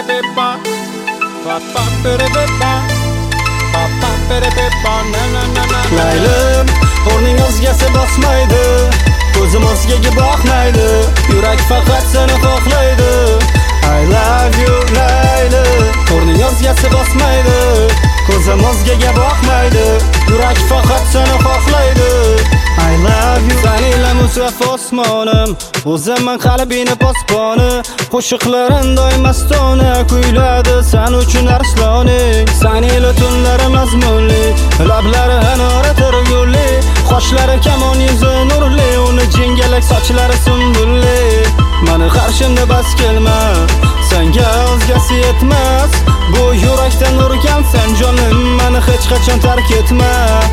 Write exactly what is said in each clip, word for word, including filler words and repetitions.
pa pa pa pere pa pa pa pere pa na na na na. Laylim, o'rning o'zgasi bosmaydi, ko'zim o'zgaga boqmaydi, yurak faqat seni xohlaydi. I love you Layli, o'rning o'zgasi bosmaydi, ko'zim o'zgaga boqmaydi, yurak faqat seni xohlaydi. I love you. Seni ila musaf osmonim, o'zimman qalbini posboni, qo'shiqlarim doim mastona kuyladi sen uchun arsloning. Seni ila tunlarim mazmunli, lablari hanora turguli, qoshlari kamon yuzi nurli, uni jingalak sochlari sumbulli. Mani qarshimda bas kelma, senga o'zgasi yetmas, bu yurakdan urgan sen jonim, mani hech qachon tark etma.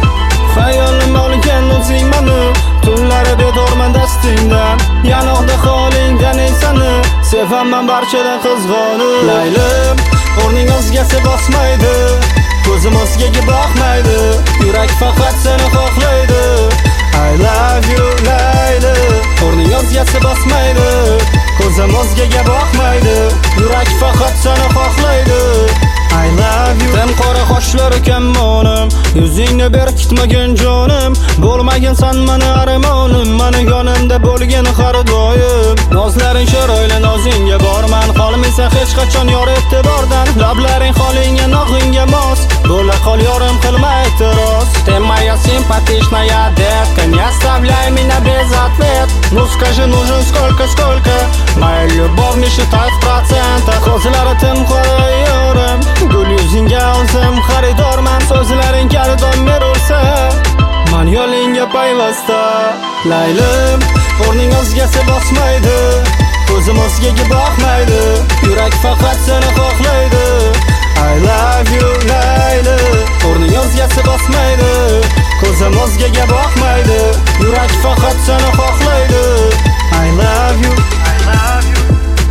Hayolim olgan o'zing mani, tunlari bedorman dastingdan, yanoqda holingdan esani, sevaman barchadan qizg'onib. Laylim, o'rning o'zgasi bosmaydi, ko'zim o'zgaga boqmaydi, yurak faqat seni xohlaydi. I love you Layli, o'rning o'zgasi bosmaydi, ko'zim o'zgaga boqmaydi, yurak faqat seni xohlaydi. I love you. Tem qora qoshlari kammonim, yuzingni berkitmagin jonim, bo'lmagin sen meni armonim, meni yonimda bo'lgin har doim. Nozlaring chiroyli nozingga borman, qolmaysa hech qachon yor e'tibordan, lablaring holingga nog'ingga mos, bo'la qol yorim qilma e'tiroz. Ты моя симпатичная детка, не оставляй меня без ответ. Ну скажи, нужен сколько-сколько, моя любовь не считай в процентах. Ko'zlari tim qora yorim, gul yuzingga olsam xaridorman, so'zlaring gardon berursa, man yo'lingga payvasta. Laylim, o'rning o'zgasi bosmaydi, ko'zim o'zgaga boqmaydi, yurak faqat seni xohlaydi. I love you Layli, o'rning o'zgasi bosmaydi, ko'zim o'zgaga boqmaydi, yurak faqat seni xohlaydi. I love you. I love you.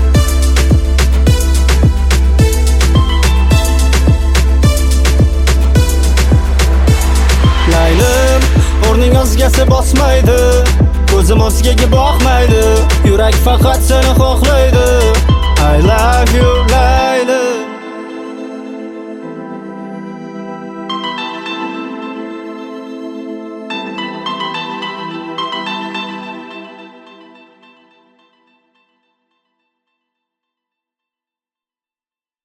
Laylim, o'rning o'zgasi bosmaydi, ko'zim o'zgaga boqmaydi, yurak faqat seni xohlaydi. I love you